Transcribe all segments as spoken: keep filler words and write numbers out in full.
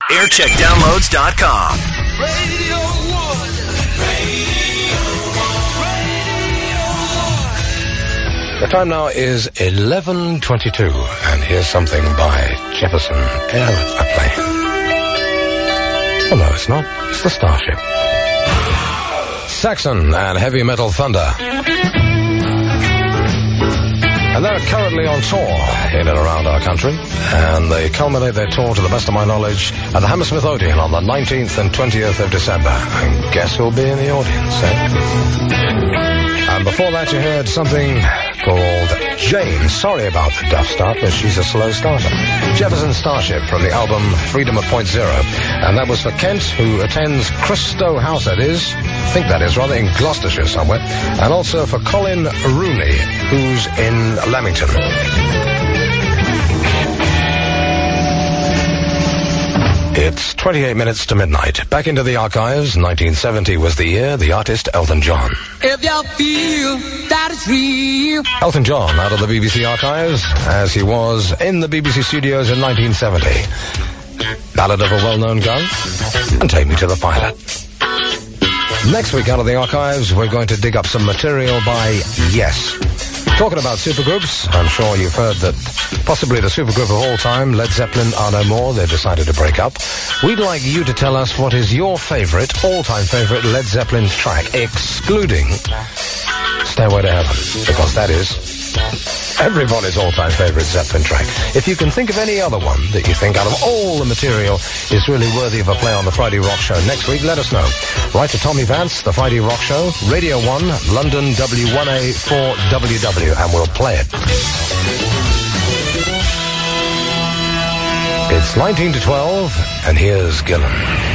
aircheck downloads dot com. Radio One. Radio One. The time now is eleven twenty-two, and here's something by Jefferson Airplane. Oh, no, it's not. It's the Starship. Saxon and Heavy Metal Thunder. And they're currently on tour in and around our country, and they culminate their tour, to the best of my knowledge, at the Hammersmith Odeon on the nineteenth and twentieth of December. And guess who'll be in the audience, eh? And before that you heard something called Jane. Sorry about the duff start, but she's a slow starter. Jefferson Starship from the album Freedom at Point Zero. And that was for Kent, who attends Christo House, that is. I think that is, rather, in Gloucestershire somewhere. And also for Colin Rooney, who's in Leamington. It's twenty-eight minutes to midnight. Back into the archives. nineteen seventy was the year. The artist Elton John. If y'all feel that it's real. Elton John out of the B B C archives, as he was in the B B C studios in nineteen seventy. Ballad of a Well-Known Gun and Take Me to the Pilot. Next week out of the archives, we're going to dig up some material by Yes. Talking about supergroups, I'm sure you've heard that possibly the supergroup of all time, Led Zeppelin, are no more. They've decided to break up. We'd like you to tell us what is your favourite, all-time favourite Led Zeppelin track, excluding Stairway to Heaven, because that is everybody's all-time favourite Zeppelin track. If you can think of any other one that you think out of all the material is really worthy of a play on the Friday Rock Show next week, let us know. Write to Tommy Vance, The Friday Rock Show, Radio one, London W one A four W W, and we'll play it. It's nineteen to twelve, and here's Gillan.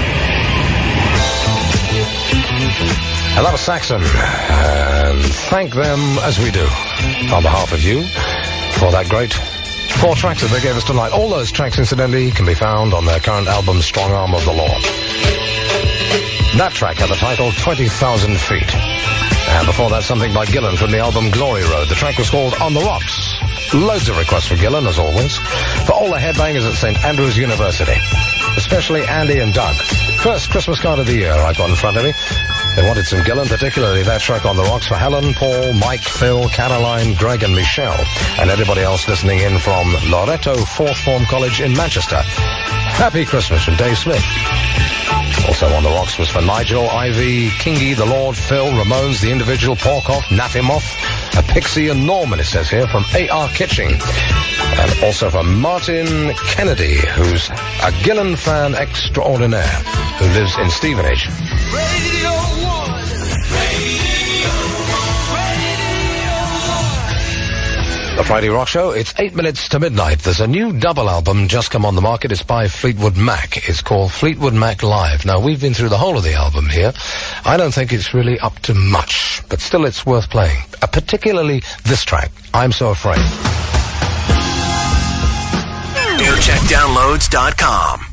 And that was Saxon, and thank them as we do, on behalf of you, for that great four tracks that they gave us tonight. All those tracks, incidentally, can be found on their current album, Strong Arm of the Law. That track had the title twenty thousand feet. And before that, something by Gillan from the album Glory Road. The track was called On the Rocks. Loads of requests for Gillan, as always. For all the headbangers at Saint Andrews University, especially Andy and Doug. First Christmas card of the year I've got in front of me. They wanted some Gillan, particularly that track On the Rocks for Helen, Paul, Mike, Phil, Caroline, Greg and Michelle, and everybody else listening in from Loreto Fourth Form College in Manchester. Happy Christmas from Dave Smith. Also on the Rocks was for Nigel, Ivy, Kingy, The Lord, Phil, Ramones, The Individual, Porkoff, Natimoff, a Pixie and Norman, it says here, from A R Kitching. And also for Martin Kennedy, who's a Gillan fan extraordinaire, who lives in Stevenage. Radio One. Radio One. Radio One. The Friday Rock Show, it's eight minutes to midnight. There's a new double album just come on the market. It's by Fleetwood Mac. It's called Fleetwood Mac Live. Now, we've been through the whole of the album here. I don't think it's really up to much, but still it's worth playing. Uh, particularly this track, I'm So Afraid. aircheck downloads dot com.